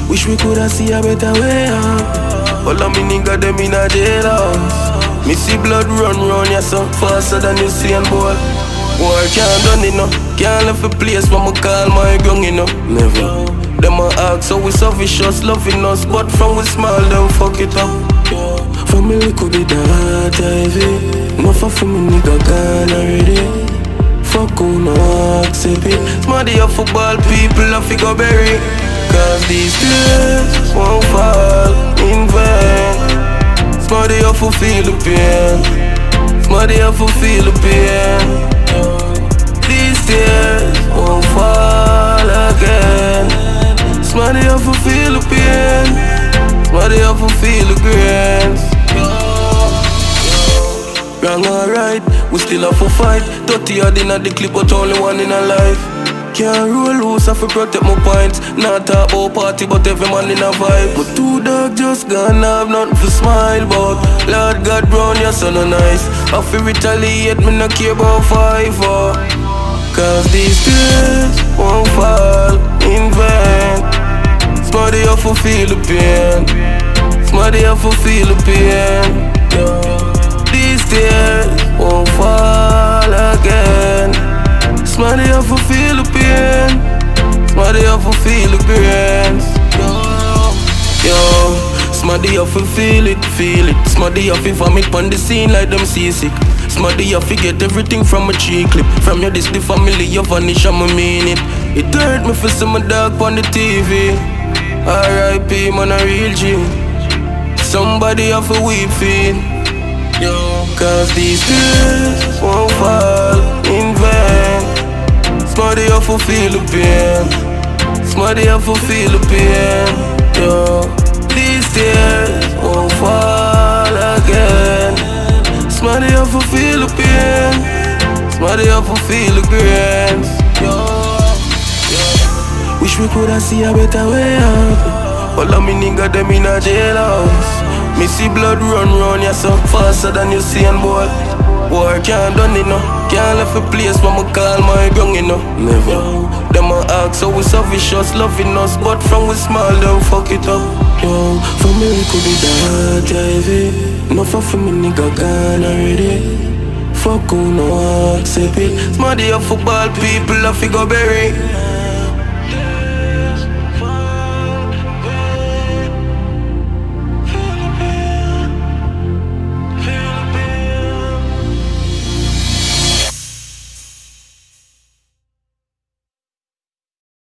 Wish we coulda see a better way out. All of me nigga them in a jailhouse. Me see blood run round ya so faster than you see and boy. War can't done it no. Can't left a place where me call my gun you know. Never. Them a ask so we so vicious loving us, but from we small them fuck it up. Family could be that heavy. Enough of me nigga gone already. Fuck who no accept it. Smarty of football people a figure berry. Cause these tears won't fall in vain. Smarty of who feel the pain. Smarty of who feel the pain. These tears won't fall again. Smarty of who feel the pain. Smarty of who feel the grains. Wrong or right, we still have to fight. 30 odd in the clip, but only one in a life. Can't roll loose, I fi protect my points. Not talk about party, but every man in a vibe. But two dogs just gone, have nothing to smile about. Lord God brown, you're so no nice. I fi retaliate, me no care about 5-4. Cause these tears won't fall in vain. Smarty have to feel the pain. Smarty have to feel the pain. These tears won't fall again. Smarty have to feel the pain. Smarty have to feel the grains. Yo, Smarty have to feel it, feel it. Smarty have to vomit on the scene like them seasick. Smarty have to get everything from a tree clip. From your this the family you vanish and I mean it. It hurt me for see my dog on the TV. R.I.P. man a real G. Somebody have to weep feed. Yo, cause these tears won't fall in vain. Smarty have to feel the pain. Smarty have to feel the pain. Yo, these tears won't fall again. Smarty have to feel the pain. Smarty have to feel the grains. Wish we coulda see a better way out. All of me nigga them in a jailhouse. Me see blood run round ya so faster than you see and boy. War can't done it no. Can't left a place where me call my gun you know. Never. Them a ask so we so vicious loving us, but from we small them fuck it up. Yo, family could be that heavy. Enough of me nigga gone already. Fuck who no accept it. Smarty of football people a figure berry.